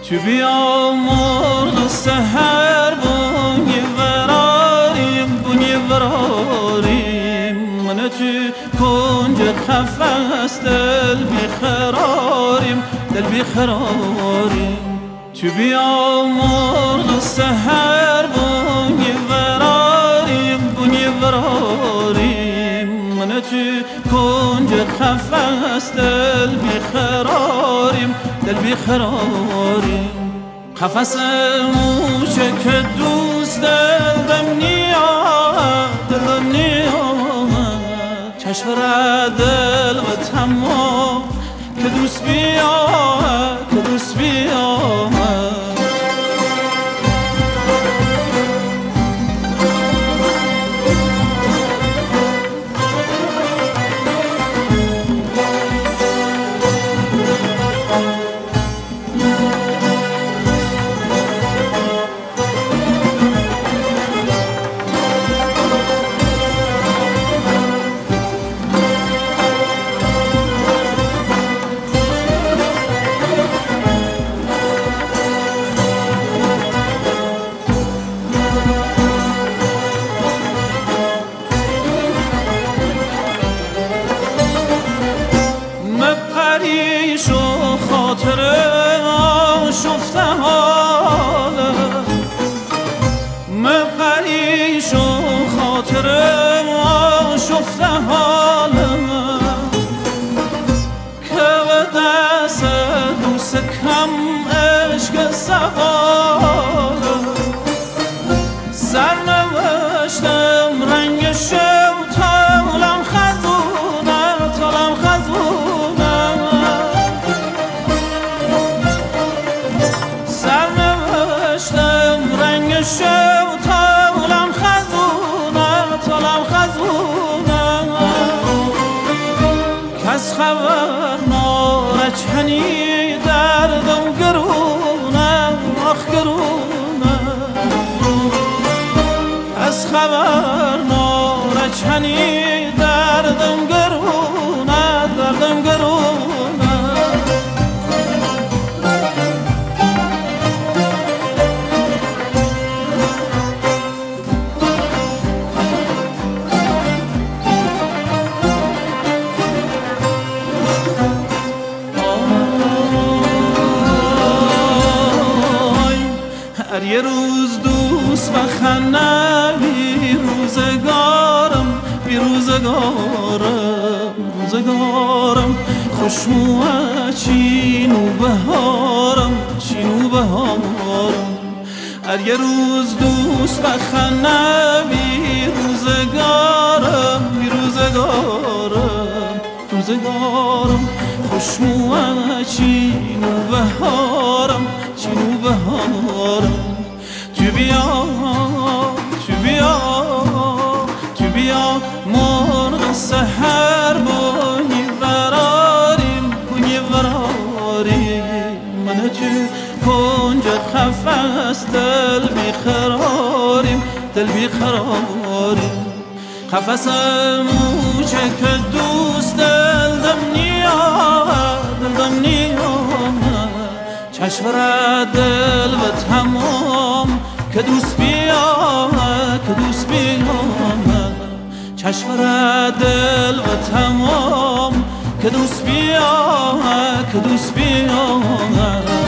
تو بیا مرغ سحر بونی وراریم من تو کنج قفس دل بیقراریم تو بیا مرغ سحر بونی وراریم من تو کنج قفس دل بیقراریم قفس موشه که دوست دلم نیامد چشم را دل و تمام که دوست بیامد خاطر آشفته حاله مپریش و خاطر آشفته حاله که به دست دوست کم عشق سواله سرنوشتم رنگ شم طالم خزونه شو طالم خزونه کس خبر نارچنی دردم گرونه کس خبر نارچنی دردم گرونه یه روز دوست بخنه بی روزگارم خوشمو چینو بهارم یه روز دوست بخنه بی روزگارم خوشمو چینو بهارم تو بیا مرغ سحر بونی وراریم من تو کنج قفس دل بیقراریم قفس موشه که دوست دلم نیامد چشم را دل و تمام که دوست بیامد چشم را دل و تمام که دوست بیامد